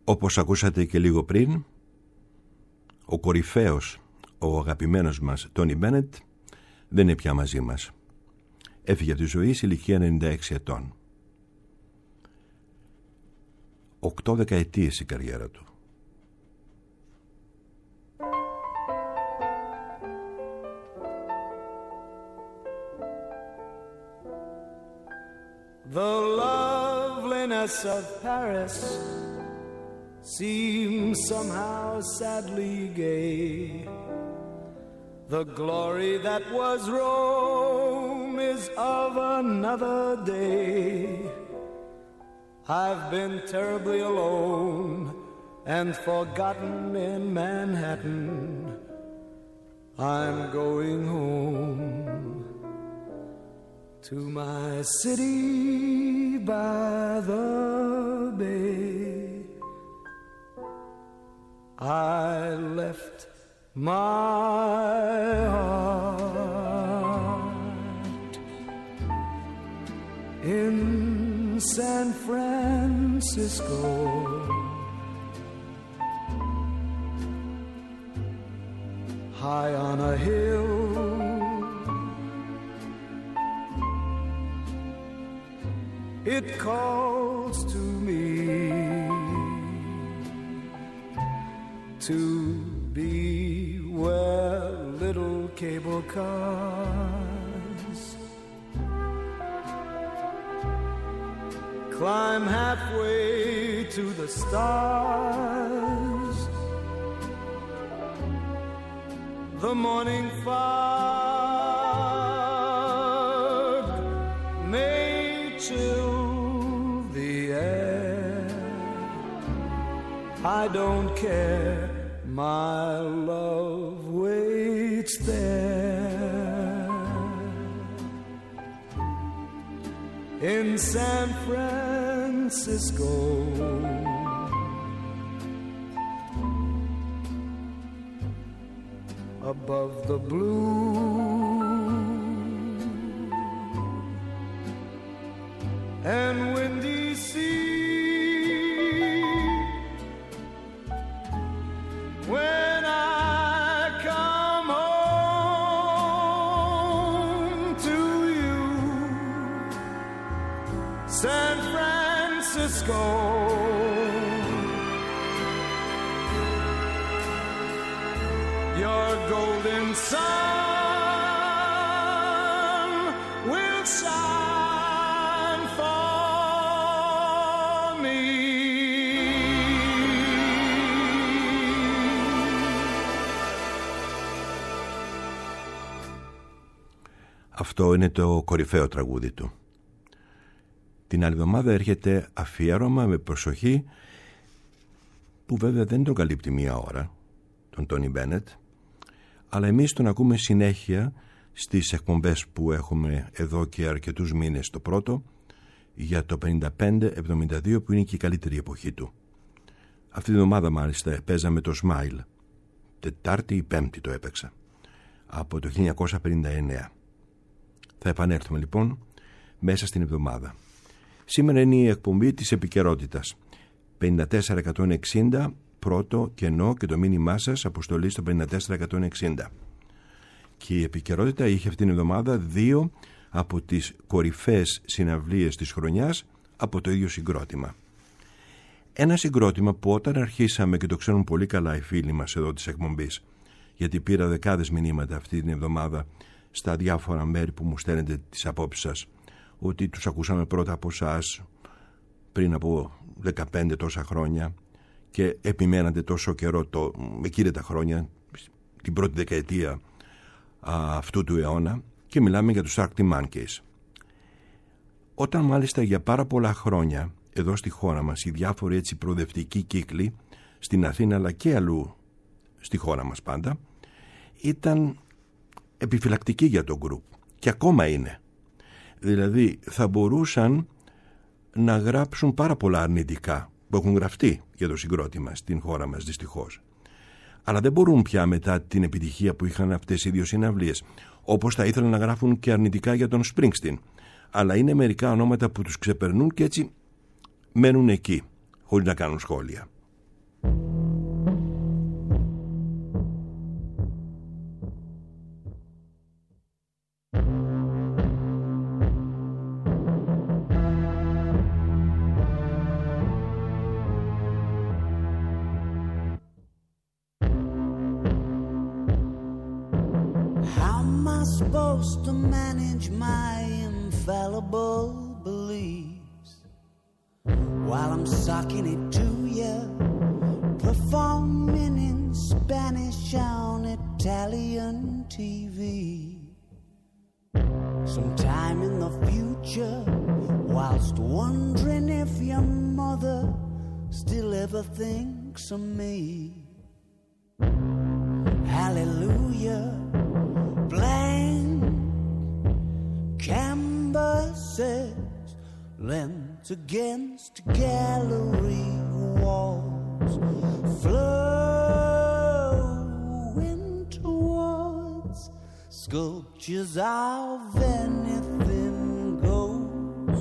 Όπως ακούσατε και λίγο πριν, ο κορυφαίος, ο αγαπημένος μας Τόνι Μπένετ δεν είναι πια μαζί μας. Έφυγε από τη ζωή σε ηλικία 96 ετών. 8 δεκαετίες η καριέρα του. The loveliness of Paris seems somehow sadly gay. The glory that was Rome is of another day. I've been terribly alone and forgotten in Manhattan. I'm going home to my city by the bay. I left my heart in San Francisco. High on a hill, it calls to me to be where little cable cars climb halfway to the stars. The morning fog may chill the air. I don't care, my love waits there in San Francisco. Above the blue and windy sea, when I come home to you, San Francisco, your golden sun will shine for me. Αυτό είναι το κορυφαίο τραγούδι του. Την άλλη εβδομάδα έρχεται αφιέρωμα με προσοχή, που βέβαια δεν τον καλύπτει μία ώρα, τον Τόνι Μπένετ, αλλά εμείς τον ακούμε συνέχεια στις εκπομπές που έχουμε εδώ και αρκετούς μήνες. Το πρώτο για το 55-72, που είναι και η καλύτερη εποχή του. Αυτή την εβδομάδα μάλιστα παίζαμε το Smile. Τετάρτη ή Πέμπτη το έπαιξα, από το 1959. Θα επανέλθουμε λοιπόν μέσα στην εβδομάδα. Σήμερα είναι η εκπομπή της επικαιρότητας. 54-160, πρώτο κενό και το μήνυμά σας αποστολή στο 54-160. Και η επικαιρότητα είχε αυτήν την εβδομάδα δύο από τις κορυφαίες συναυλίες της χρονιάς από το ίδιο συγκρότημα. Ένα συγκρότημα που όταν αρχίσαμε, και το ξέρουν πολύ καλά οι φίλοι μας εδώ της εκπομπής, γιατί πήρα δεκάδες μηνύματα αυτή την εβδομάδα στα διάφορα μέρη που μου στέλνετε τις απόψεις σας, ότι τους ακούσαμε πρώτα από εσάς πριν από 15 τόσα χρόνια και επιμένατε τόσο καιρό εκείνα τα χρόνια, την πρώτη δεκαετία αυτού του αιώνα, και μιλάμε για τους Arctic Monkeys. Όταν μάλιστα για πάρα πολλά χρόνια εδώ στη χώρα μας οι διάφοροι έτσι προοδευτικοί κύκλοι στην Αθήνα αλλά και αλλού στη χώρα μας πάντα ήταν επιφυλακτικοί για το γκρουπ, και ακόμα είναι. Δηλαδή θα μπορούσαν να γράψουν πάρα πολλά αρνητικά που έχουν γραφτεί για το συγκρότημα στην χώρα μας δυστυχώς, αλλά δεν μπορούν πια μετά την επιτυχία που είχαν αυτές οι δύο συναυλίες, όπως θα ήθελαν να γράφουν και αρνητικά για τον Springsteen, αλλά είναι μερικά ονόματα που τους ξεπερνούν και έτσι μένουν εκεί χωρίς να κάνουν σχόλια. I supposed to manage my infallible beliefs while I'm sucking it to you, performing in Spanish on Italian TV? Sometime in the future, whilst wondering if your mother still ever thinks of me. Hallelujah, blank canvases lent against gallery walls, flowing towards sculptures of anything goes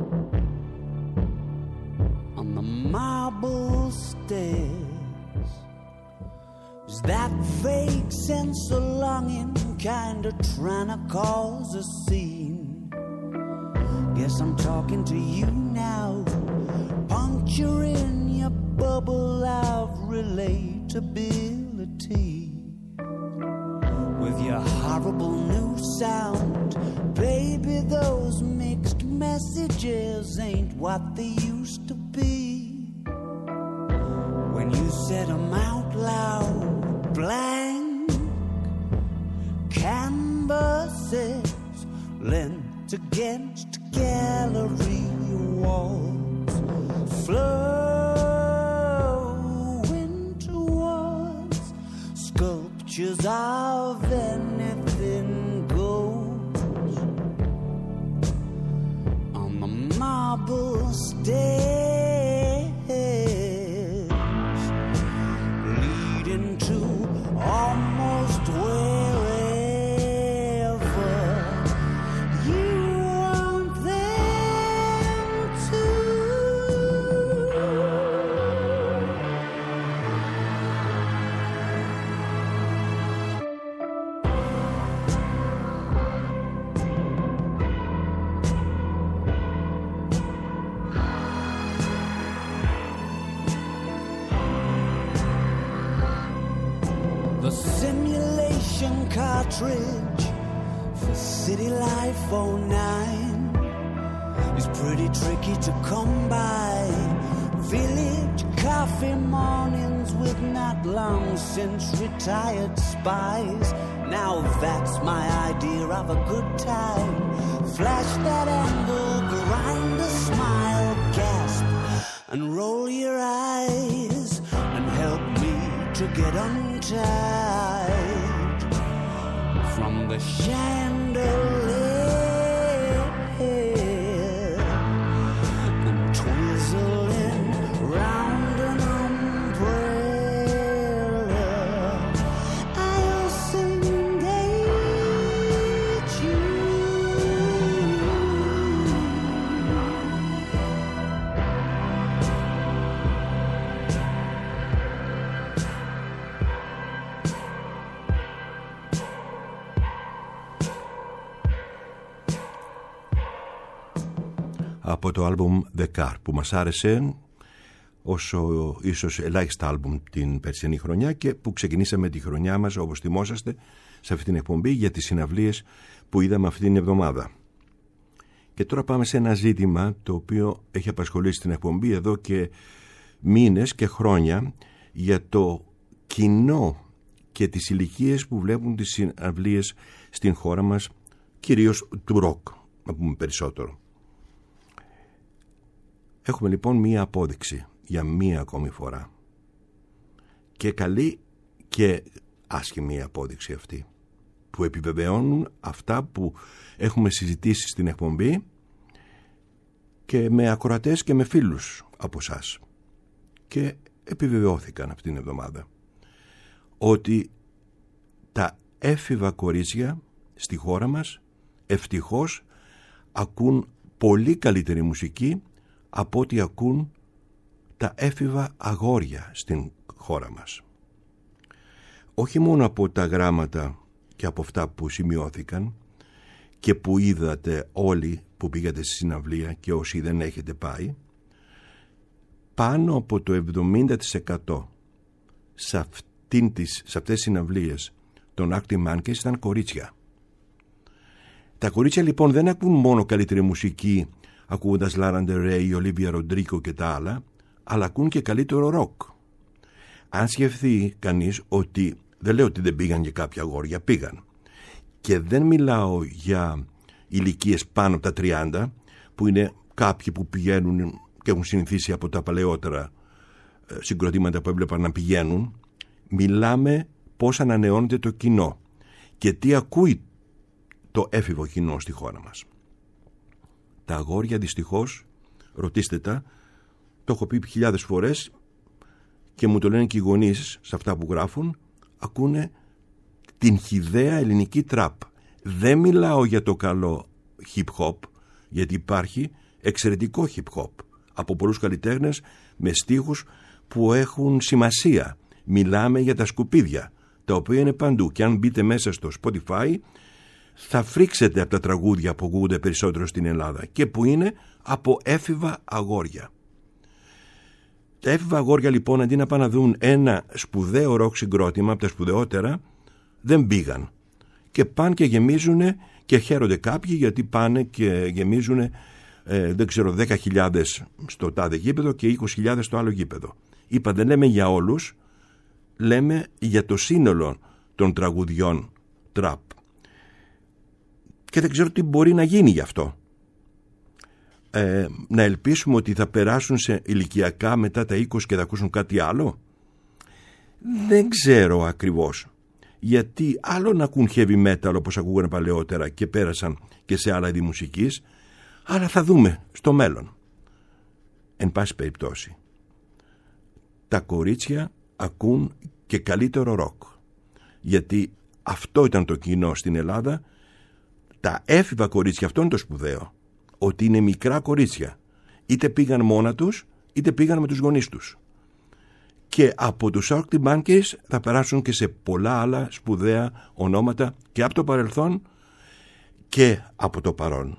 on the marble stairs. Is that vague sense of longing kinda trying to cause a scene? Guess I'm talking to you now, puncturing your bubble of relatability with your horrible new sound. Baby, those mixed messages ain't what they used to be. When you said them out loud, blank canvases lent against gallery walls, flowing towards sculptures of anything goes on the marble stairs leading to almost wherever you want them to. The simulation cartridge for City Life 09 is pretty tricky to come by. Village coffee mornings with not long since retired spies. Now that's my idea of a good time. Flash that angle, grind a smile, gasp and roll your eyes and help me to get untied from the chandelier and twizzling round an umbrella. I'll engage you. Από το άλμπουμ The Car που μας άρεσε όσο ίσως ελάχιστα άλμπουμ την περσινή χρονιά και που ξεκινήσαμε τη χρονιά μας, όπως θυμόσαστε, σε αυτή την εκπομπή για τις συναυλίες που είδαμε αυτή την εβδομάδα. Και τώρα πάμε σε ένα ζήτημα το οποίο έχει απασχολήσει την εκπομπή εδώ και μήνες και χρόνια, για το κοινό και τις ηλικίες που βλέπουν τις συναυλίες στην χώρα μας, κυρίως του ροκ, να πούμε περισσότερο. Έχουμε λοιπόν μία απόδειξη για μία ακόμη φορά, και καλή και άσχημη απόδειξη αυτή, που επιβεβαιώνουν αυτά που έχουμε συζητήσει στην εκπομπή και με ακροατές και με φίλους από εσάς, και επιβεβαιώθηκαν αυτήν την εβδομάδα, ότι τα έφηβα κορίτσια στη χώρα μας ευτυχώς ακούν πολύ καλύτερη μουσική από ό,τι ακούν τα έφηβα αγόρια στην χώρα μας. Όχι μόνο από τα γράμματα και από αυτά που σημειώθηκαν και που είδατε όλοι που πήγατε στη συναυλία, και όσοι δεν έχετε πάει, πάνω από το 70% σε αυτές τις συναυλίες των Arctic Monkeys ήταν κορίτσια. Τα κορίτσια λοιπόν δεν ακούν μόνο καλύτερη μουσική ακούγοντας Lana Del Rey, Olivia Rodrigo και τα άλλα, αλλά ακούν και καλύτερο ροκ. Αν σκεφτεί κανείς ότι, δεν λέω ότι δεν πήγαν και κάποια αγόρια, πήγαν. Και δεν μιλάω για ηλικίες πάνω από τα 30, που είναι κάποιοι που πηγαίνουν και έχουν συνηθίσει από τα παλαιότερα συγκροτήματα που έβλεπαν να πηγαίνουν. Μιλάμε πώς ανανεώνεται το κοινό και τι ακούει το έφηβο κοινό στη χώρα μας. Τα αγόρια δυστυχώς, ρωτήστε τα, το έχω πει χιλιάδες φορές και μου το λένε και οι γονείς σε αυτά που γράφουν, ακούνε την χυδαία ελληνική τραπ. Δεν μιλάω για το καλό hip hop, γιατί υπάρχει εξαιρετικό hip hop από πολλούς καλλιτέχνες με στίχους που έχουν σημασία. Μιλάμε για τα σκουπίδια, τα οποία είναι παντού, και αν μπείτε μέσα στο Spotify θα φρίξετε από τα τραγούδια που ακούγονται περισσότερο στην Ελλάδα και που είναι από έφηβα αγόρια. Τα έφηβα αγόρια λοιπόν, αντί να πάνε να δουν ένα σπουδαίο ροκ συγκρότημα από τα σπουδαιότερα, δεν πήγαν και πάνε και γεμίζουν και χαίρονται κάποιοι γιατί πάνε και γεμίζουν δεν ξέρω 10.000 στο τάδε γήπεδο και 20.000 στο άλλο γήπεδο. Είπα, δεν λέμε για όλους, λέμε για το σύνολο των τραγουδιών τραπ. Και δεν ξέρω τι μπορεί να γίνει γι' αυτό. Να ελπίσουμε ότι θα περάσουν σε ηλικιακά μετά τα 20 και θα ακούσουν κάτι άλλο. Δεν ξέρω ακριβώς. Γιατί άλλο να ακούν heavy metal όπως ακούγανε παλαιότερα και πέρασαν και σε άλλα είδη μουσικής, αλλά θα δούμε στο μέλλον. Εν πάση περιπτώσει, τα κορίτσια ακούν και καλύτερο ροκ. Γιατί αυτό ήταν το κοινό στην Ελλάδα. Τα έφηβα κορίτσια, αυτό είναι το σπουδαίο, ότι είναι μικρά κορίτσια. Είτε πήγαν μόνα τους, είτε πήγαν με τους γονείς τους. Και από τους Arctic Monkeys θα περάσουν και σε πολλά άλλα σπουδαία ονόματα και από το παρελθόν και από το παρόν.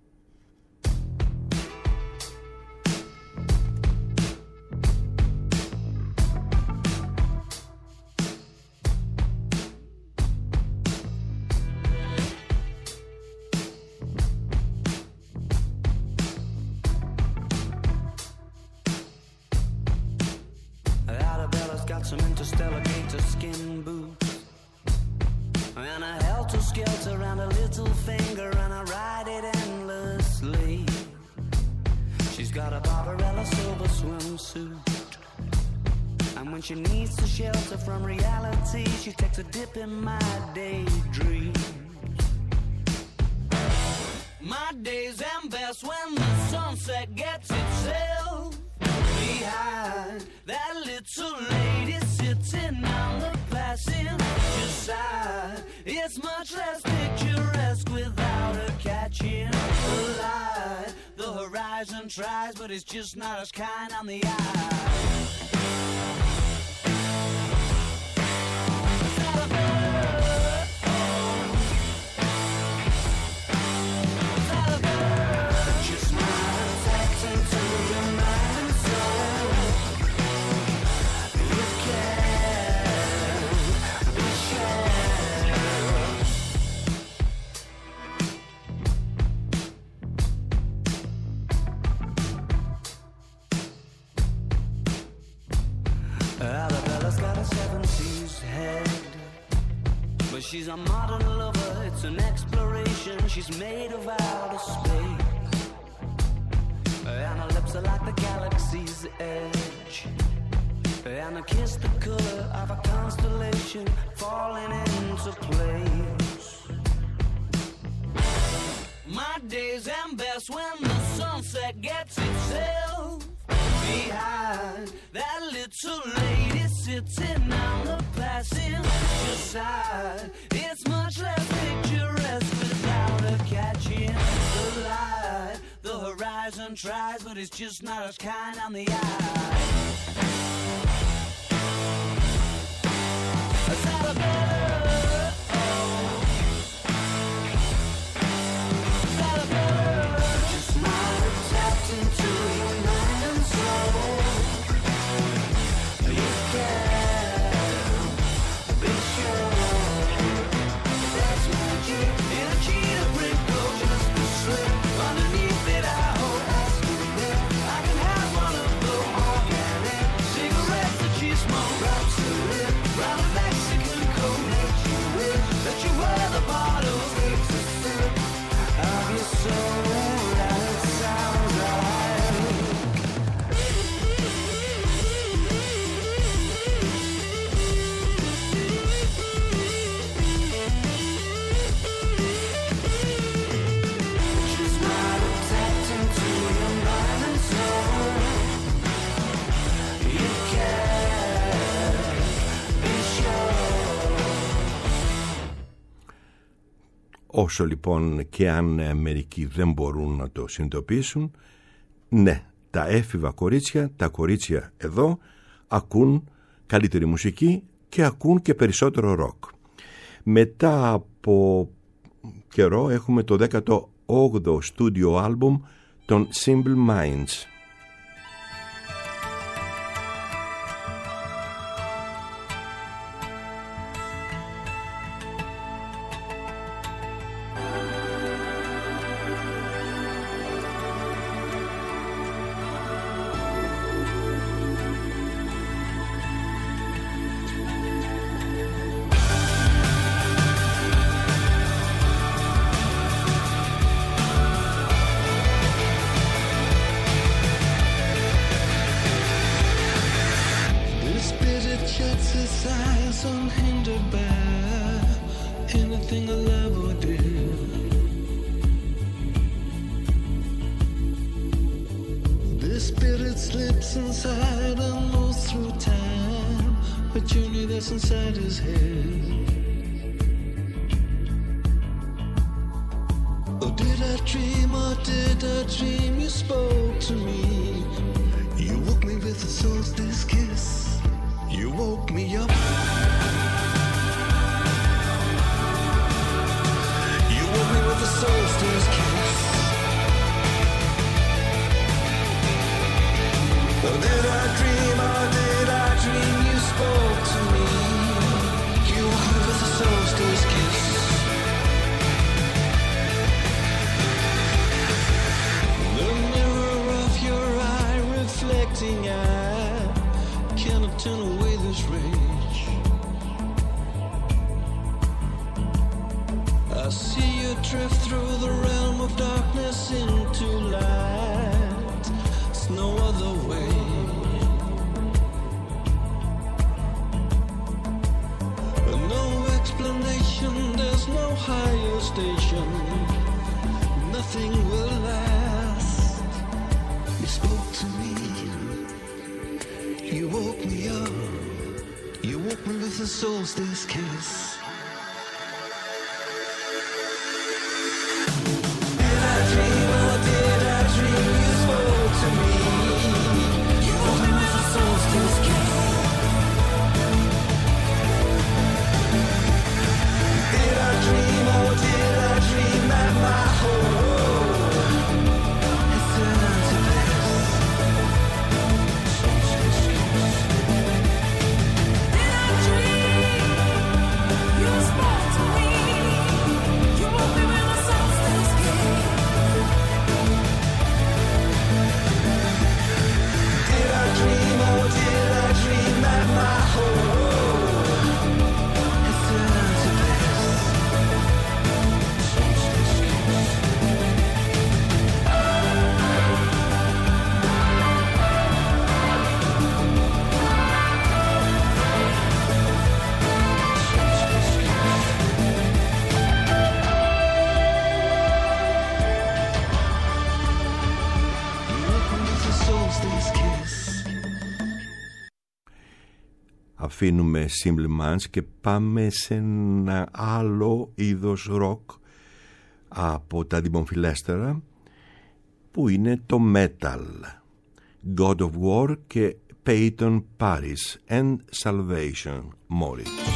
Some interstellar gator skin boots and a helter-skelter around a little finger, and I ride it endlessly. She's got a Barbarella silver swimsuit, and when she needs to shelter from reality, she takes a dip in my daydreams. My days end best when the sunset gets itself behind that little lady sitting on the passenger side. It's much less picturesque without her catching the light. The horizon tries, but it's just not as kind on the eye. She's a modern lover, it's an exploration. She's made of outer space, and her lips are like the galaxy's edge, and her kiss the color of a constellation falling into place. My days end best when the sunset gets itself behind that little lady sitting on the passenger side. It's much less picturesque without her catching the light. The horizon tries, but it's just not as kind on the eye. Is that a bird? Is that a bird? Just might have tapped into your mind and soul. You can be sure that's magic in a cheetah print. Όσο λοιπόν και αν μερικοί δεν μπορούν να το συνειδητοποιήσουν, ναι, τα έφηβα κορίτσια, τα κορίτσια εδώ ακούν καλύτερη μουσική και ακούν και περισσότερο ροκ. Μετά από καιρό έχουμε το 18ο στούντιο άλμπουμ των Simple Minds. Αφήνουμε Simple Minds και πάμε σε ένα άλλο είδος ροκ από τα δημοφιλέστερα που είναι το metal. God of War και Peyton Paris and Salvation Moritz.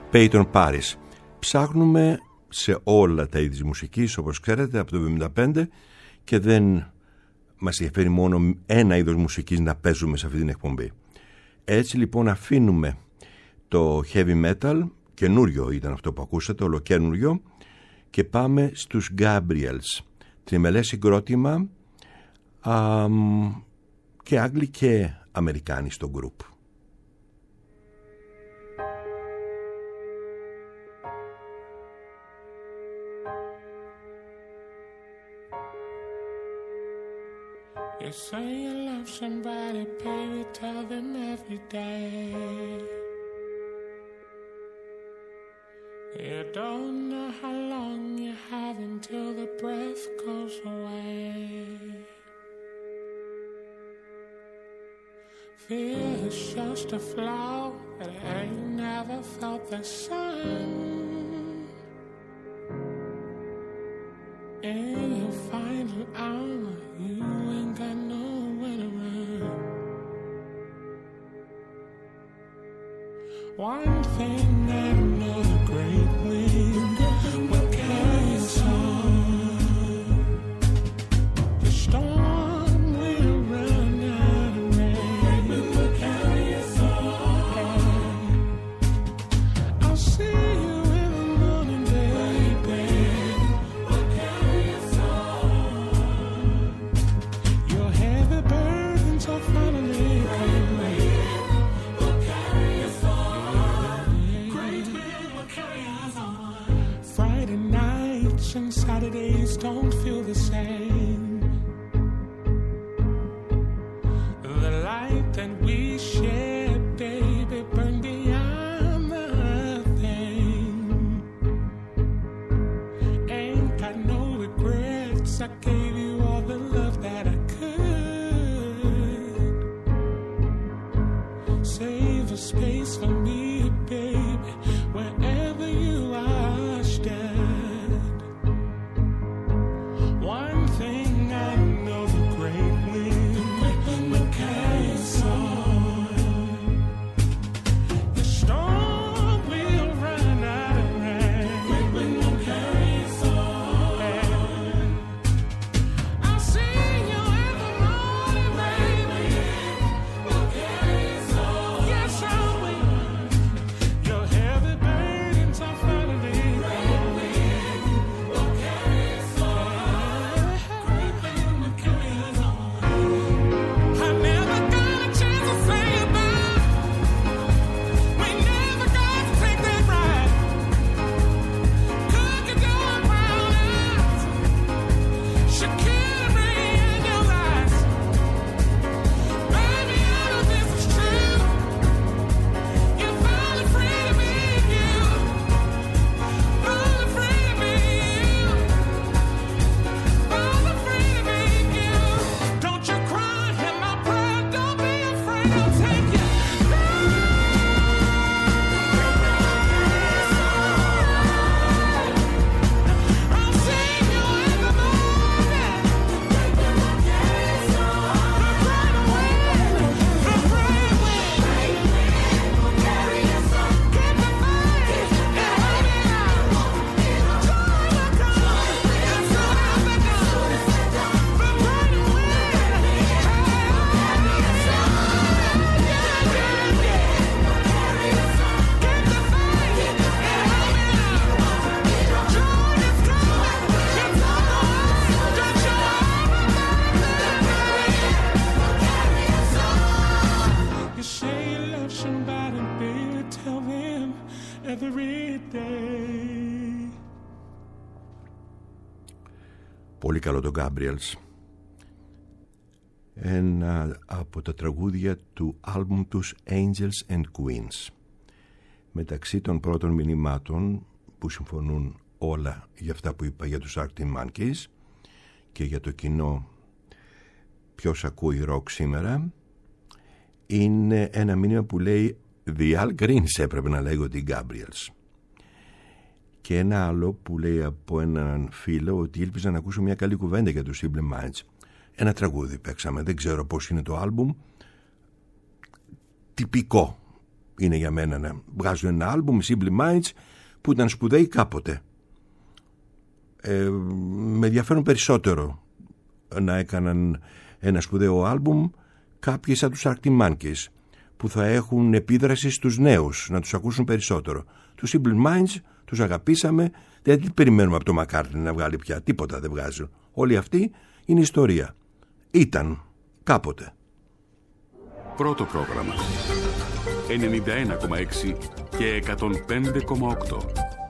Peyton Paris. Ψάχνουμε σε όλα τα είδη της μουσικής, όπως ξέρετε, από το 1975, και δεν μας ενδιαφέρει μόνο ένα είδος μουσικής να παίζουμε σε αυτή την εκπομπή. Έτσι λοιπόν αφήνουμε το heavy metal, καινούριο ήταν αυτό που ακούσατε, ολοκένουριο, και πάμε στους Gabriels, τριμελές συγκρότημα, και Άγγλοι και Αμερικάνοι στο group. You say you love somebody, baby, tell them every day. You don't know how long you have until the breath goes away. Fear is just a flaw that ain't never felt the sun. In your final hour, you ain't got nowhere to run. One thing I know, the great wind will carry us on. The storm will run out of rain. It will carry us on. I'll see you in the morning, baby. Will carry us on. Your heavy burdens are finally gone. And Saturdays don't feel the same. The light that we shared, baby, burned beyond the thing. Ain't got no regrets. I gave you all the love that I could. Save a space for me, baby, wherever you are, stand. One thing I know, the great wind will carry us on. The storm will run out of rain. Great wind will carry us on. I'll see you in the morning, baby. Will carry us on. Yes, I will. Your heavy burdens are finally gone. Will carry us on. Πολύ καλό το Gabriels. Ένα από τα τραγούδια του άλμπουμ τους Angels and Queens. Μεταξύ των πρώτων μηνυμάτων που συμφωνούν όλα για αυτά που είπα για τους Arctic Monkeys και για το κοινό ποιος ακούει ροκ σήμερα, είναι ένα μήνυμα που λέει The Al Greens έπρεπε να λέγονται οι Gabriels. Και ένα άλλο που λέει από έναν φίλο ότι ήλπιζα να ακούσω μια καλή κουβέντα για τους Simple Minds. Ένα τραγούδι παίξαμε, δεν ξέρω πώς είναι το άλμπουμ. Τυπικό είναι για μένα να βγάζουν ένα άλμπουμ, οι Simple Minds, που ήταν σπουδαίοι κάποτε. Με ενδιαφέρον περισσότερο να έκαναν ένα σπουδαίο άλμπουμ κάποιοι σαν τους Arctic Monkeys, που θα έχουν επίδραση στους νέους, να τους ακούσουν περισσότερο. Τους Simple Minds τους αγαπήσαμε, δεν περιμένουμε από το McCartney να βγάλει πια, τίποτα δεν βγάζουν. Όλη αυτή είναι ιστορία. Ήταν κάποτε. Πρώτο πρόγραμμα 91,6 και 105,8.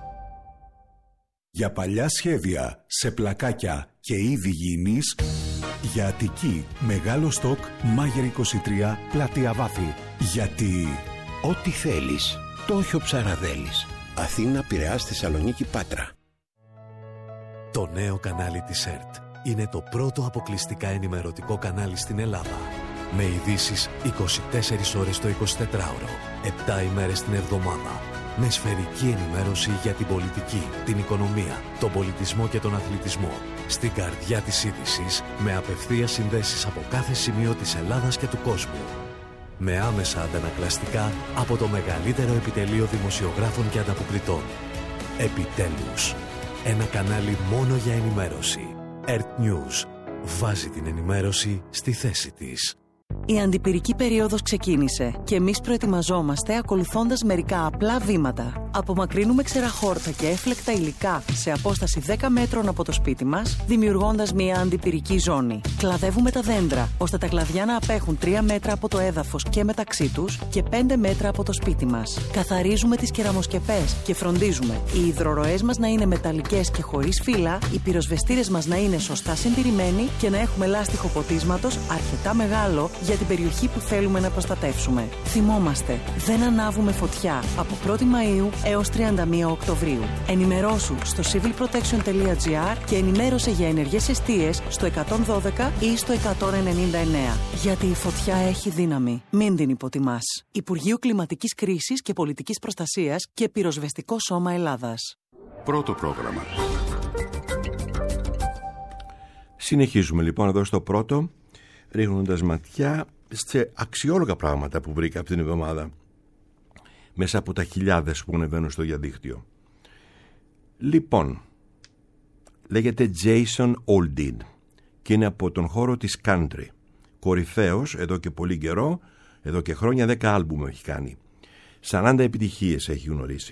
Για παλιά σχέδια, σε πλακάκια και είδη γήινης, για Αττική, Μεγάλο Στοκ, Μάγερ 23, Πλατεία Βάθη. Γιατί ό,τι θέλεις, το Όχιο Ψαραδέλης. Αθήνα, Πειραιάς, Θεσσαλονίκη, Πάτρα. Το νέο κανάλι της ΕΡΤ είναι το πρώτο αποκλειστικά ενημερωτικό κανάλι στην Ελλάδα. Με ειδήσεις 24 ώρες το 24ωρο, 7 ημέρες την εβδομάδα. Με σφαιρική ενημέρωση για την πολιτική, την οικονομία, τον πολιτισμό και τον αθλητισμό. Στην καρδιά της είδησης, με απευθείας συνδέσεις από κάθε σημείο της Ελλάδας και του κόσμου. Με άμεσα αντανακλαστικά από το μεγαλύτερο επιτελείο δημοσιογράφων και ανταποκριτών. Επιτέλους, ένα κανάλι μόνο για ενημέρωση. ΕΡΤ News βάζει την ενημέρωση στη θέση της. Η αντιπυρική περίοδος ξεκίνησε και εμείς προετοιμαζόμαστε ακολουθώντας μερικά απλά βήματα. Απομακρύνουμε ξεραχόρτα και έφλεκτα υλικά σε απόσταση 10 μέτρων από το σπίτι μας, δημιουργώντας μια αντιπυρική ζώνη. Κλαδεύουμε τα δέντρα, ώστε τα κλαδιά να απέχουν 3 μέτρα από το έδαφος και μεταξύ τους και 5 μέτρα από το σπίτι μας. Καθαρίζουμε τις κεραμοσκεπές και φροντίζουμε οι υδροροές μας να είναι μεταλλικές και χωρίς φύλλα, οι πυροσβεστήρες μας να είναι σωστά συντηρημένοι και να έχουμε λάστιχο ποτίσματος αρκετά μεγάλο για την περιοχή που θέλουμε να προστατεύσουμε. Θυμόμαστε, δεν ανάβουμε φωτιά από 1η Μαΐου έως 31 Οκτωβρίου. Ενημερώσου στο civilprotection.gr και ενημέρωσε για ενεργές εστίες στο 112 ή στο 199. Γιατί η φωτιά έχει δύναμη. Μην την υποτιμάς. Υπουργείο Κλιματικής Κρίσης και Πολιτικής Προστασίας και Πυροσβεστικό Σώμα Ελλάδας. Πρώτο πρόγραμμα. Συνεχίζουμε λοιπόν εδώ στο πρώτο, ρίχνοντας ματιά σε αξιόλογα πράγματα που βρήκα από την εβδομάδα μέσα από τα χιλιάδες που ανεβαίνουν στο διαδίκτυο. Λοιπόν, λέγεται Jason Aldean και είναι από τον χώρο της country. Κορυφαίος εδώ και πολύ καιρό, εδώ και χρόνια, 10 άλμπουμ έχει κάνει. 40 επιτυχίες έχει γνωρίσει.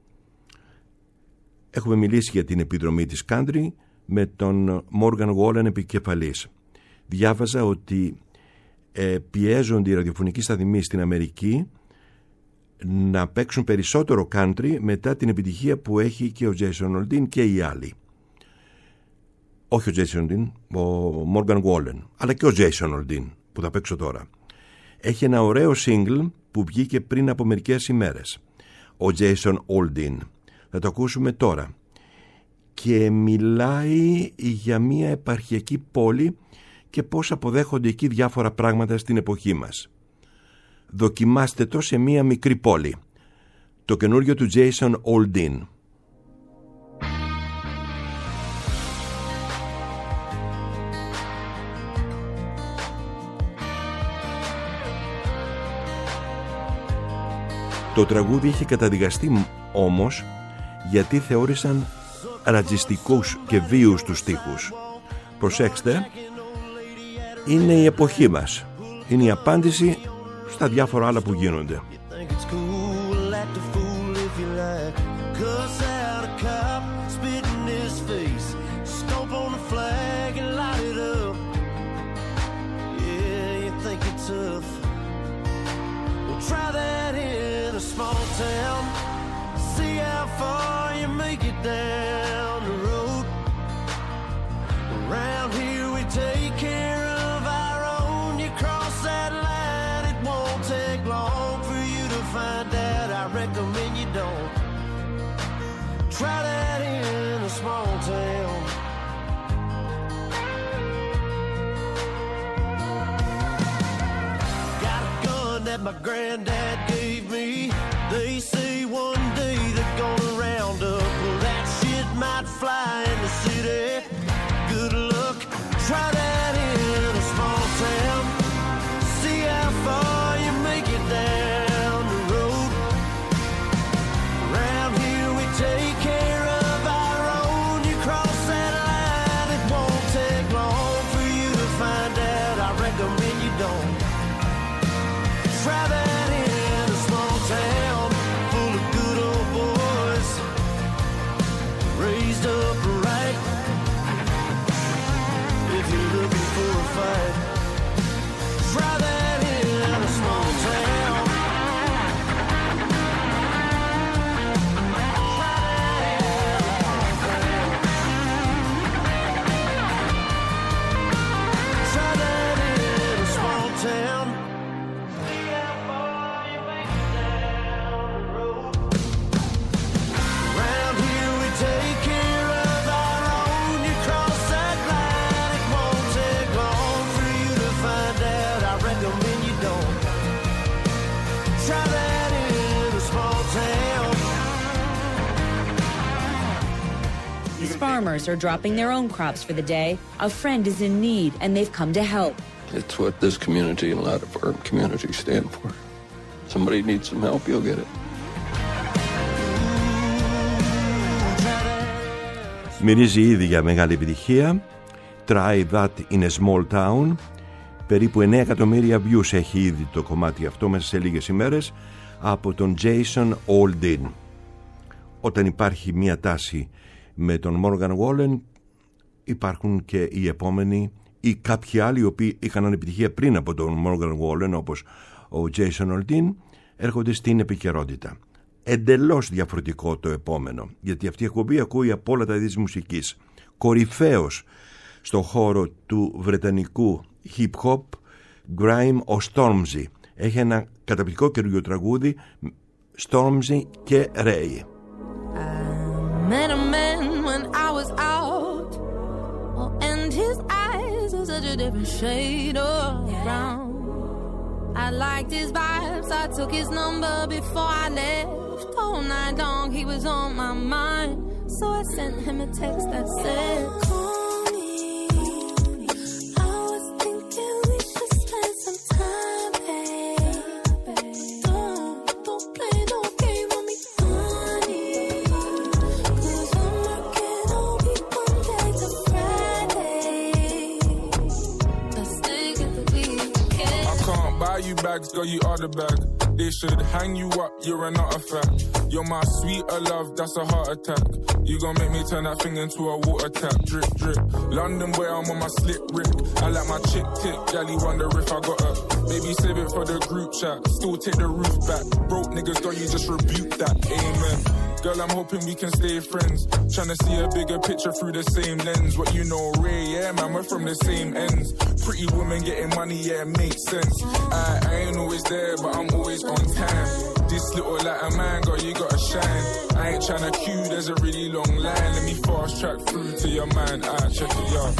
Έχουμε μιλήσει για την επιδρομή της country με τον Morgan Wallen επικεφαλής. Διάβαζα ότι πιέζονται οι ραδιοφωνικοί σταθμοί στην Αμερική να παίξουν περισσότερο country μετά την επιτυχία που έχει και ο Jason Aldean και οι άλλοι. Όχι ο Jason Aldean, ο Morgan Wallen, αλλά και ο Jason Aldean που θα παίξω τώρα. Έχει ένα ωραίο single που βγήκε πριν από μερικές ημέρες. Ο Jason Aldean. Θα το ακούσουμε τώρα. Και μιλάει για μια επαρχιακή πόλη και πώς αποδέχονται εκεί διάφορα πράγματα στην εποχή μας. Δοκιμάστε το σε μια μικρή πόλη. Το καινούριο του Jason Aldean. Το τραγούδι είχε καταδικαστεί όμως γιατί θεώρησαν ρατσιστικούς και βίους τους στίχους. Προσέξτε, είναι η εποχή μας. Είναι η απάντηση στα διάφορα άλλα που γίνονται. Try that in a small town. Got a gun that my granddad gave me. They say one day they're gonna round up. Well, that shit might fly in the city. Good luck. Try that in a small town. See how far you make it down the road. farmers are dropping their own crops for the day. A friend is in need, and they've come to help. It's what this community and a lot of our communities stand for. Somebody needs some help, you'll get it. Μυρίζει ήδη για μεγάλη επιτυχία. Try That in a Small Town. Περίπου 9 εκατομμύρια views έχει ήδη το κομμάτι αυτό μέσα σε λίγες ημέρες από τον Jason Aldean. Όταν υπάρχει μια τάση με τον Morgan Wallen, υπάρχουν και οι επόμενοι ή κάποιοι άλλοι οι οποίοι είχαν επιτυχία πριν από τον Morgan Wallen, όπως ο Jason Aldean, έρχονται στην επικαιρότητα. Εντελώς διαφορετικό το επόμενο, γιατί αυτή η εκπομπή ακούει από όλα τα είδη της μουσικής. Κορυφαίος στον χώρο του βρετανικού hip hop, grime, ο Stormzy. Έχει ένα καταπληκτικό καινούργιο τραγούδι, Stormzy και Ray. Met a man when I was out, and his eyes were such a different shade of brown. I liked his vibes, I took his number before I left. All night long he was on my mind, so I sent him a text that said, call me. I was thinking we should spend some time, babe. Don't play no game with me, honey. Cause I'm working all week Monday to Friday. Let's stick at the weekend. I can't buy you bags, girl, you are the bag. They should hang you up, you're not a fact. You're my sweeter love, that's a heart attack. You gon' make me turn that thing into a water tap. Drip, drip. London boy, I'm on my slip rick. I like my chick tick, galley wonder if I got her. Baby, save it for the group chat. Still take the roof back. Broke niggas, don't you just rebuke that. Amen. Girl, I'm hoping we can stay friends. Tryna see a bigger picture through the same lens. What you know, Ray, yeah, man, we're from the same ends. Pretty woman getting money, yeah, makes sense. I ain't always there, but I'm always on time. This little like a man, girl, you gotta shine. I ain't tryna queue, there's a really long line. Let me fast track through to your mind. Check it out.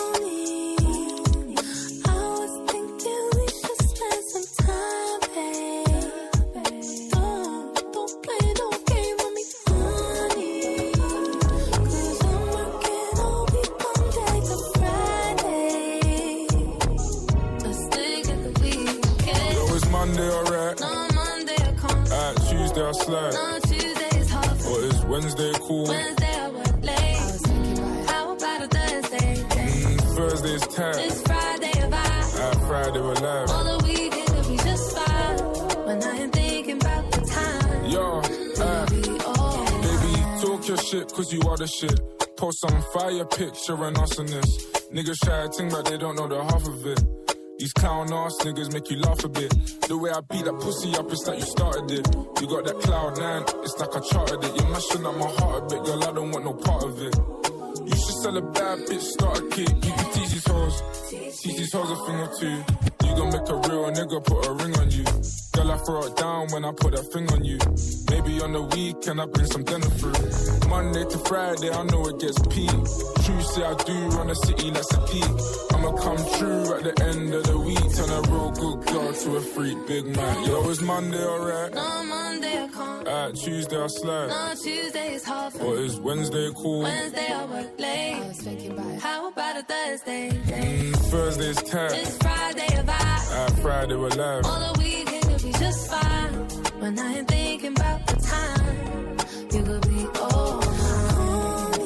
Slide. No, Tuesday's hard for or is Wednesday cool? Wednesday I work late. I was thinking about how about a Thursday? Thursday's tight. It's Friday a vibe. Friday we're live. All the weekend will be just fine. When I ain't thinking about the time. Yo, baby, talk your shit cause you are the shit. Post some fire pics, sharing us in this. Niggas try to think but they don't know the half of it. These clown ass niggas make you laugh a bit. The way I beat that pussy up, it's like you started it. You got that cloud nine, it's like I charted it. You're mashing up my heart a bit, girl, I don't want no part of it. You should sell a bad bitch, start a kid. You can teach these hoes a thing or two. You gon' make a real nigga put a ring on you. Girl, I throw it down when I put that thing on you. Maybe on the weekend I bring some dinner through. Monday to Friday, I know it gets peak. True, say I do run a city like Sadiq. I'ma come true at the end of the week. Turn a real good girl to a freak, big man. Yo, it's Monday, alright? No, Monday I can't. Tuesday I slide. No, Tuesday is hard for or is Wednesday cool? Wednesday I work late. I was thinking about how about a Thursday? Thursday's tight. It's Friday a vibe. Friday we're live. All the weekend will be just fine. When I ain't thinking about the time, you could be all mine.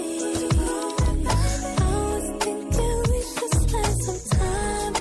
I was thinking we should spend some time,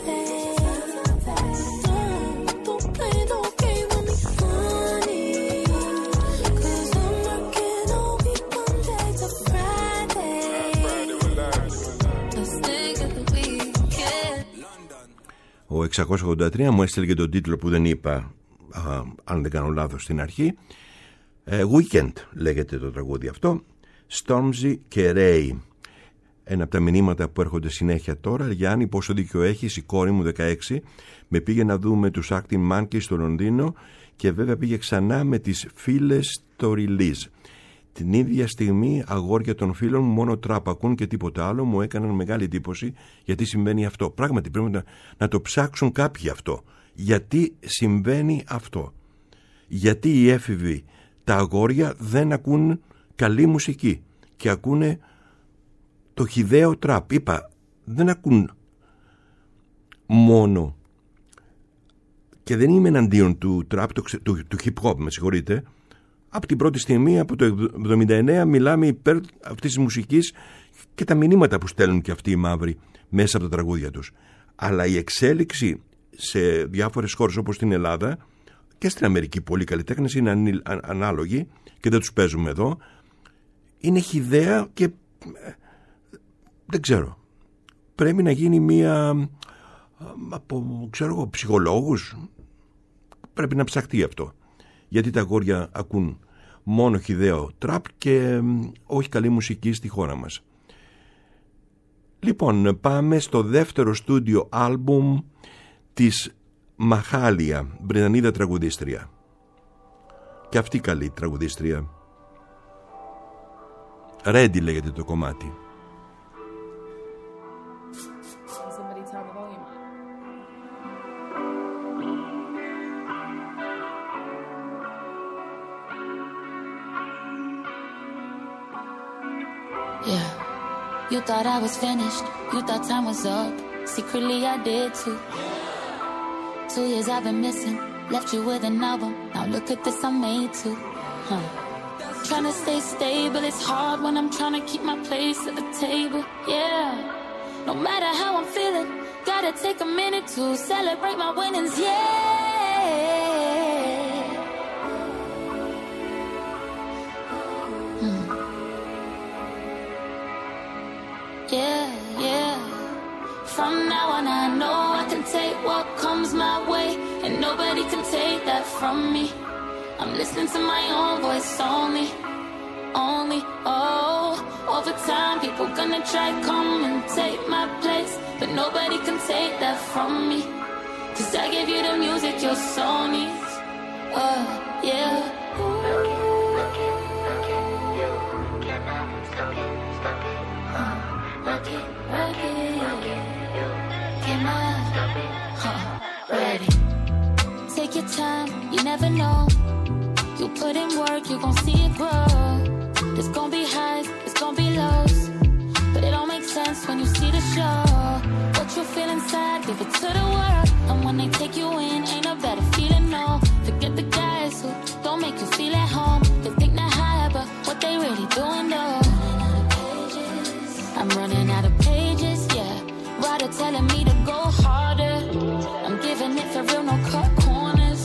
babe. Don't play no game with me, honey. Cause I'm working all week Monday to Friday. Let's stick at the weekend. Ο 683 μου έστειλε και τον τίτλο που δεν είπα, αν δεν κάνω λάθος στην αρχή. Weekend λέγεται το τραγούδι αυτό. Stormzy και Ray. Ένα από τα μηνύματα που έρχονται συνέχεια τώρα. Γιάννη, πόσο δίκιο έχεις, η κόρη μου 16 με πήγε να δούμε τους Acting Monkeys στο Λονδίνο και βέβαια πήγε ξανά με τις φίλες στο release. Την ίδια στιγμή αγόρια των φίλων μου μόνο τραπ ακούν και τίποτα άλλο. Μου έκαναν μεγάλη εντύπωση γιατί συμβαίνει αυτό. Πράγματι πρέπει να το ψάξουν κάποιοι αυτό. Γιατί συμβαίνει αυτό? Γιατί οι έφηβοι, τα αγόρια δεν ακούν καλή μουσική και ακούνε το χυδαίο τραπ. Είπα, δεν ακούν μόνο, και δεν είμαι εναντίον του τραπ, του hip hop, με συγχωρείτε. Από την πρώτη στιγμή, από το 1979, μιλάμε υπέρ αυτής της μουσικής και τα μηνύματα που στέλνουν και αυτοί οι μαύροι μέσα από τα τραγούδια τους. Αλλά η εξέλιξη σε διάφορες χώρες όπως την Ελλάδα και στην Αμερική, πολλοί καλλιτέχνες είναι ανάλογοι και δεν τους παίζουμε εδώ, είναι χυδαία και δεν ξέρω. Πρέπει να γίνει μία από, ξέρω εγώ, ψυχολόγους. Πρέπει να ψαχτεί αυτό. Γιατί τα αγόρια ακούν μόνο χυδαίο τραπ και όχι καλή μουσική στη χώρα μας. Λοιπόν, πάμε στο δεύτερο στούντιο άλμπουμ της Μαχάλια, Βρετανίδα τραγουδίστρια. Και αυτή καλή τραγουδίστρια. Ready λέγεται το κομμάτι. Yeah, you thought I was finished, you thought time was up. Secretly I did too. 2 years I've been missing, left you with an album. Now look at this, I'm made to. Trying to stay stable, it's hard when I'm trying to keep my place at the table. Yeah, no matter how I'm feeling, gotta take a minute to celebrate my winnings. Yeah. Yeah, yeah. From now on I know I can take what comes my way, and nobody can take that from me. I'm listening to my own voice only. Oh, over time people gonna try come and take my place, but nobody can take that from me. 'Cause I gave you the music your soul needs. Yeah. Ready. Take your time, you never know. You put in work, you gon' see it grow. There's gon' be highs, there's gon' be lows, but it all makes sense when you see the show. What you feel inside, give it to the world. And when they take you in, ain't no better feeling, no. Forget the guys who don't make you feel at home. They think they're high, but what they really doing though? I'm running out of pages, yeah. Writer telling me to go harder. I'm giving it for real, no cut corners.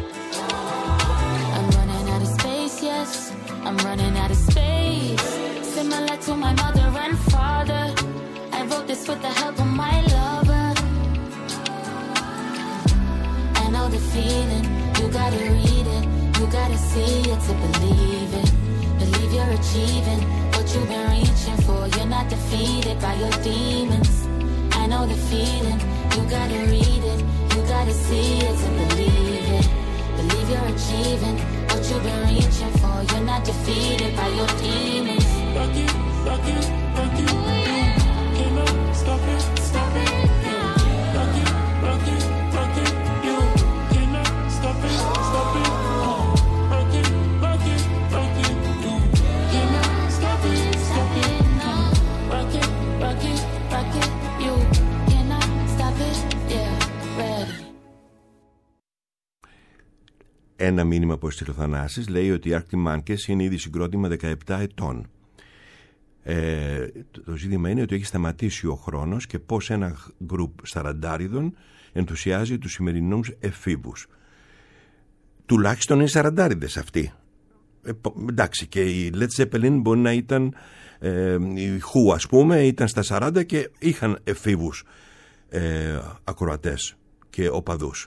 I'm running out of space, yes. I'm running out of space. Similar to my mother and father. I wrote this with the help of my lover. I know the feeling, you gotta read it. You gotta see it to believe it. Believe you're achieving what you've been reaching for. You're not defeated by your demons. I know the feeling, you gotta read it. You gotta see it to believe it. Believe you're achieving what you've been reaching for. You're not defeated by your demons. Rock it, rock it, rock it. Cannot stop it, stop it. Rock it, rock it, rock it. You cannot stop it, stop it. Rock it, rock it, rock it. You cannot stop it, stop it. Rock it, rock it, rock it. You cannot stop it. Yeah, ready. Ένα μήνυμα από ο Θανάσης λέει ότι οι Arctic Monkeys είναι ήδη συγκρότημα 17 ετών. Το ζήτημα είναι ότι έχει σταματήσει ο χρόνος και πως ένα γκρουπ σαραντάριδων ενθουσιάζει τους σημερινούς εφήβους. Τουλάχιστον είναι σαραντάριδες αυτοί. Εντάξει, και η Led Zeppelin μπορεί να ήταν, η Who ας πούμε ήταν στα 40 και είχαν εφήβους ακροατές και οπαδούς.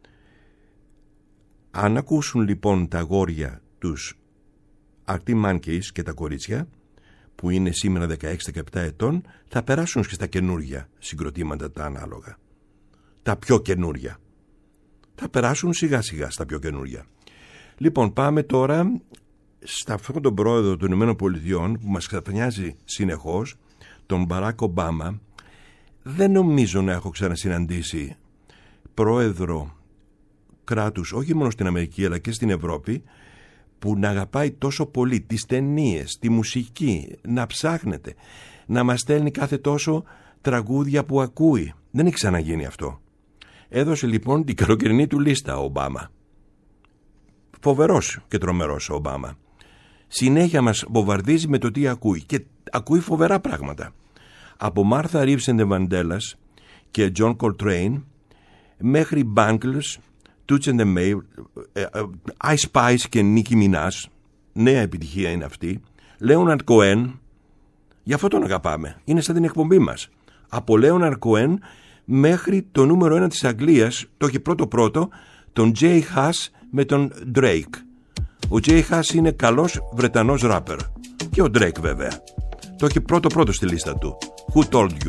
Αν ακούσουν λοιπόν τα αγόρια τους Arctic Monkeys και τα κορίτσια που είναι σήμερα 16-17 ετών, θα περάσουν και στα καινούργια συγκροτήματα τα ανάλογα. Τα πιο καινούργια. Θα περάσουν σιγά σιγά στα πιο καινούργια. Λοιπόν, πάμε τώρα σε αυτόν τον πρόεδρο των Ηνωμένων Πολιτειών που μας ξαφνιάζει συνεχώς, τον Μπαράκ Ομπάμα. Δεν νομίζω να έχω ξανασυναντήσει πρόεδρο κράτους, όχι μόνο στην Αμερική αλλά και στην Ευρώπη, που να αγαπάει τόσο πολύ τις ταινίες, τη μουσική, να ψάχνετε, να μας στέλνει κάθε τόσο τραγούδια που ακούει. Δεν έχει ξαναγίνει αυτό. Έδωσε λοιπόν την καλοκαιρινή του λίστα ο Ομπάμα. Φοβερός και τρομερός ο Ομπάμα. Συνέχεια μας βομβαρδίζει με το τι ακούει και ακούει φοβερά πράγματα. Από Μάρθα Ρίβς and the Vandellas και John Coltrane μέχρι Bangles, Toots and the Mayr, Ice Spice και Nicki Minaj, νέα επιτυχία είναι αυτή, Leonard Cohen, γι' αυτό τον αγαπάμε, είναι σαν την εκπομπή μας. Από Leonard Cohen μέχρι το νούμερο 1 της Αγγλίας, το έχει πρώτο, τον Jay Huss με τον Drake. Ο Jay Huss είναι καλός Βρετανός ράπερ. Και ο Drake βέβαια. Το έχει πρώτο στη λίστα του. Who told you?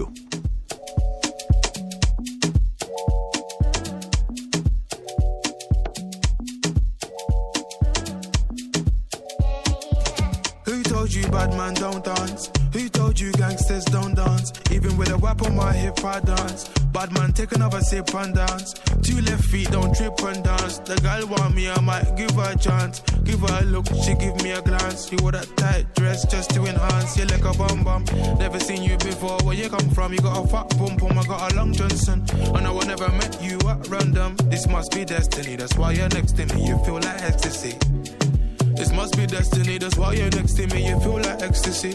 Who told you bad man don't dance? Who told you gangsters don't dance? Even with a whip on my hip I dance. Bad man take another sip and dance. 2 left feet don't trip and dance. The girl want me, I might give her a chance. Give her a look, she give me a glance. You wore that tight dress just to enhance. You like a bum bum. Never seen you before. Where you come from? You got a fat pum pum. I got a long Johnson. I know I never met you at random. This must be destiny. That's why you're next to me. You feel like ecstasy. This must be destiny. That's why you're next to me. You feel like ecstasy.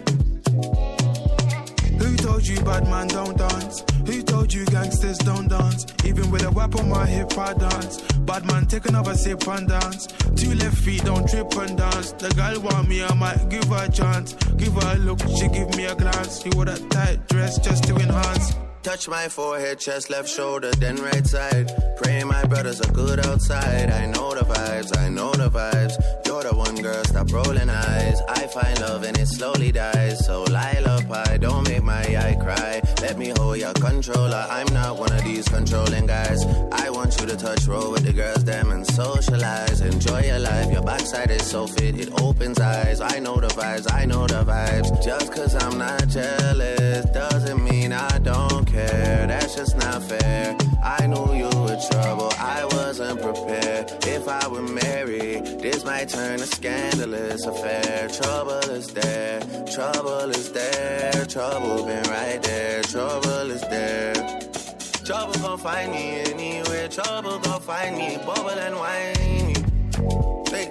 Who told you bad man don't dance? Who told you gangsters don't dance? Even with a whip on my hip I dance. Bad man take another sip and dance. 2 left feet don't trip and dance. The girl want me, I might give her a chance. Give her a look, she give me a glance. You wore that tight dress just to enhance. Touch my forehead, chest, left shoulder, then right side. Pray my brothers are good outside. I know the vibes, I know the vibes. You're the one girl, stop rolling eyes. I find love and it slowly dies. So lullaby, don't make my eye cry. Let me hold your controller. I'm not one of these controlling guys. I want you to touch roll with the girls, them and socialize. Enjoy your life, your backside is so fit, it opens eyes. I know the vibes, I know the vibes. Just cause I'm not jealous doesn't mean I don't care. That's just not fair. I knew you were trouble, I wasn't prepared. If I were married, this might turn a scandalous affair. Trouble is there, trouble is there. Trouble been right there, trouble is there. Trouble gon' find me anywhere. Trouble gon' find me, bubble and whiny. Hey.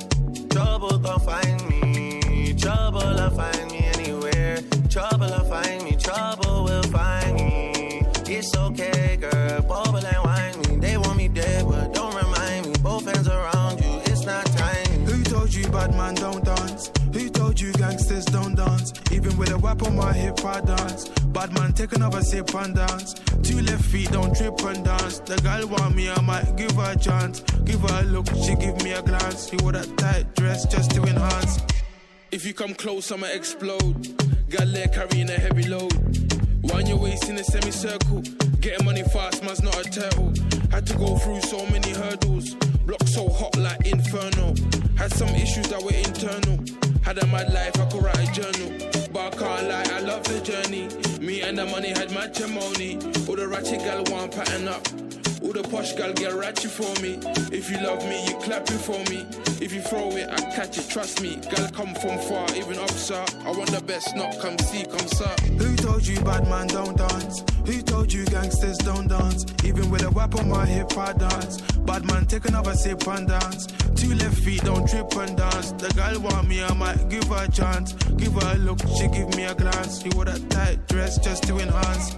Trouble gon' find me. Trouble will find me anywhere. Trouble will find me. Trouble will find me. It's okay, girl. Bubble and whine me. They want me dead, but don't remind me. Both hands around you. It's not time. Who told you bad man don't dance? Who told you gangsters don't dance? Even with a whip on my hip I dance. Bad man take another sip and dance. 2 left feet don't trip and dance. The girl want me, I might give her a chance. Give her a look, she give me a glance. You wore that tight dress just to enhance. If you come close, I'ma explode. Got leg carrying a heavy load. Wind your waist in a semicircle. Getting money fast, man's not a turtle. Had to go through so many hurdles. Block so hot like inferno. Had some issues that were internal. Had a mad life, I could write a journal. But I can't lie, I love the journey. Me and the money had matrimony. All the ratchet gal want pattern up. All the posh gal get ratchet for me. If you love me, you clapping for me. If you throw it, I catch it, trust me. Gal come from far, even up, sir. I want the best, not come see, come sir. Who told you bad man don't dance? Who told you gangsters don't dance? Even with a whip on my hip I dance. Bad man take another sip and dance. 2 left feet don't trip and dance. The girl want me, I might give her a chance. Give her a look, she give me a glance. You wore that tight dress just to enhance.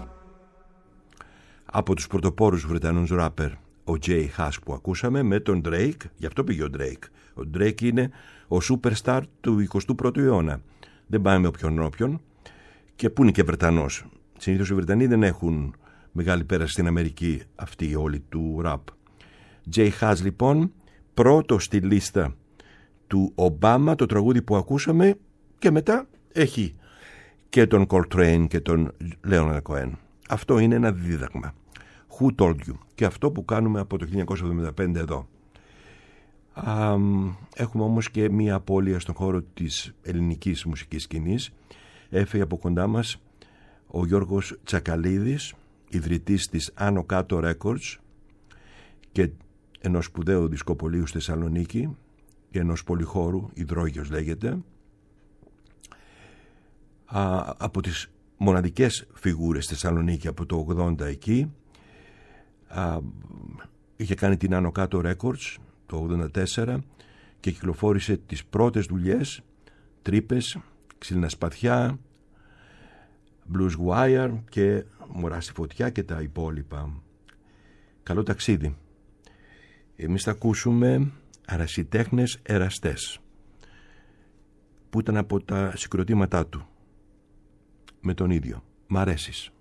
Από τους πρωτοπόρους Βρετανούς ράπερ, ο Jay Huss που ακούσαμε με τον Drake, γι' αυτό πήγε ο Drake. Ο Drake είναι ο superstar του 21ου αιώνα. Δεν πάει με όποιον και που είναι και Βρετανός. Συνήθως οι Βρετανοί δεν έχουν μεγάλη πέραση στην Αμερική αυτοί όλοι του ραπ. Jay Huss λοιπόν, πρώτο στη λίστα του Ομπάμα, το τραγούδι που ακούσαμε, και μετά έχει και τον Coltrane και τον Leonard Cohen. Αυτό είναι ένα δίδαγμα. Who told you? Και αυτό που κάνουμε από το 1975 εδώ. Έχουμε όμως και μία απώλεια στον χώρο της ελληνικής μουσικής σκηνής. Έφυγε από κοντά μας ο Γιώργος Τσακαλίδης, ιδρυτής της Άνω Κάτω Records και ενός σπουδαίου δισκοπωλείου στη Θεσσαλονίκη και ενός πολυχώρου, Υδρόγειος λέγεται. από τις μοναδικές φιγούρες στη Θεσσαλονίκη από το 80 εκεί. Είχε κάνει την Άνω Κάτω Records το 84 και κυκλοφόρησε τις πρώτες δουλειές, Τρύπες, Ξύλινα Σπαθιά, Blues Wire και Μωρά στη Φωτιά και τα υπόλοιπα. Καλό ταξίδι. Εμείς θα ακούσουμε Αρασιτέχνες Εραστές, που ήταν από τα συγκροτήματά του με τον ίδιο. Μ' αρέσεις.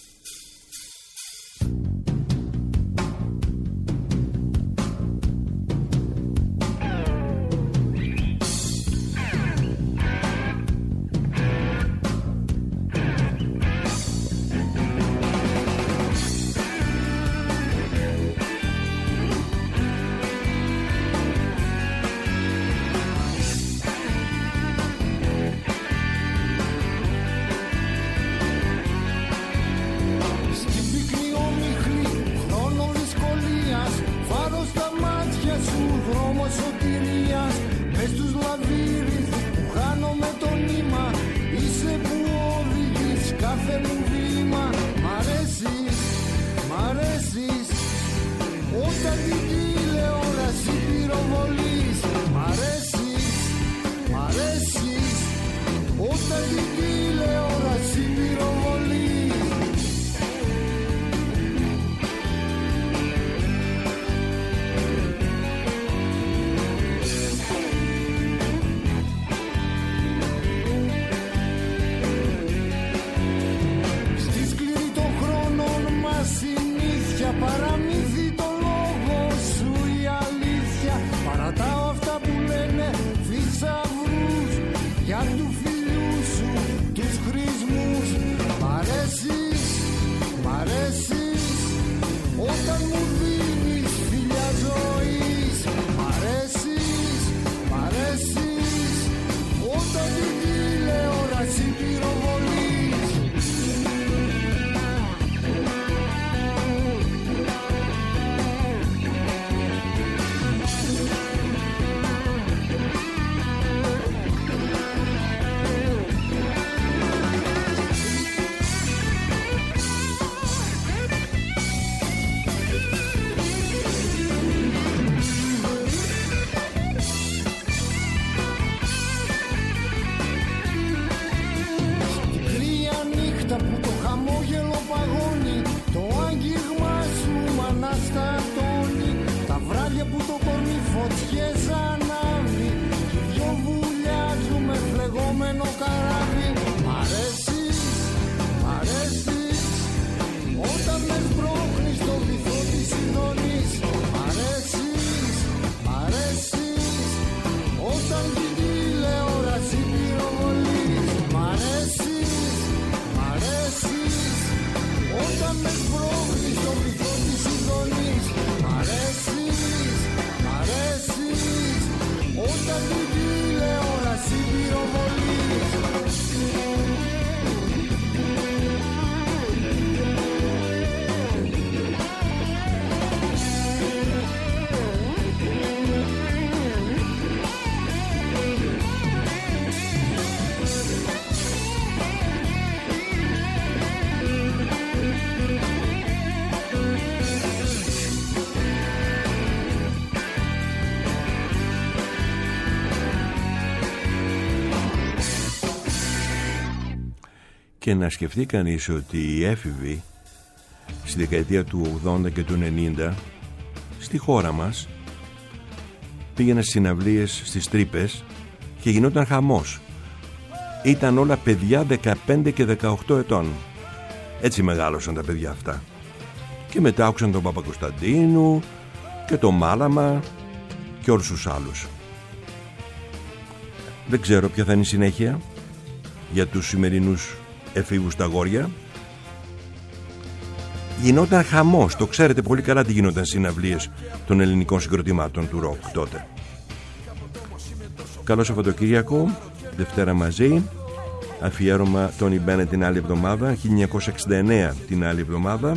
Και να σκεφτεί κανείς ότι οι έφηβοι στη δεκαετία του 80 και του 90 στη χώρα μας πήγαιναν στις συναυλίες στις Τρύπες και γινόταν χαμός. Ήταν όλα παιδιά 15 και 18 ετών. Έτσι μεγάλωσαν τα παιδιά αυτά. Και μετά άκουσαν τον Παπακοσταντίνου και τον Μάλαμα και όλους τους άλλους. Δεν ξέρω ποια θα είναι η συνέχεια για τους σημερινούς εφήβους τα αγόρια. Γινόταν χαμός. Το ξέρετε πολύ καλά τι γινόταν συναυλίες των ελληνικών συγκροτημάτων του ροκ τότε. Καλό Σαββατοκύριακο, Δευτέρα μαζί. Αφιέρωμα Τόνι Μπένετ την άλλη εβδομάδα, 1969 την άλλη εβδομάδα.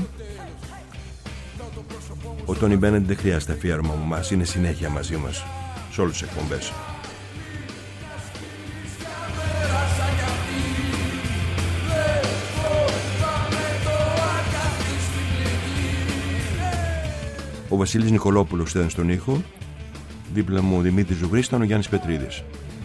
Ο Τόνι Μπένετ δεν χρειάζεται αφιέρωμα από μας, είναι συνέχεια μαζί μας σε όλες τις εκπομπές. Ο Βασίλης Νικολόπουλος ήταν στον ήχο. Δίπλα μου ο Δημήτρης Ζουγρής, ήταν ο Γιάννης Πετρίδης.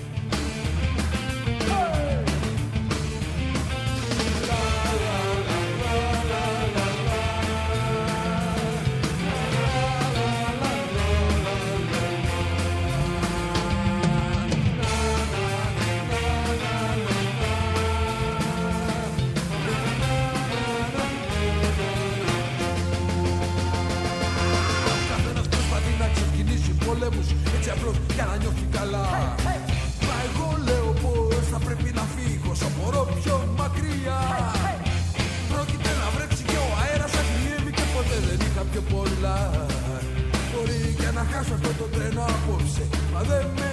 Έτσι απλώς για να νιώθει καλά. Μα εγώ λέω πως θα πρέπει να φύγω όσο μπορώ πιο μακριά. Πρόκειται να βρέξει και ο αέρας αγριεύει και ποτέ δεν είχα πιο πολλά. Μπορεί και να χάσω αυτό το τρένο απόψε, μα δεν με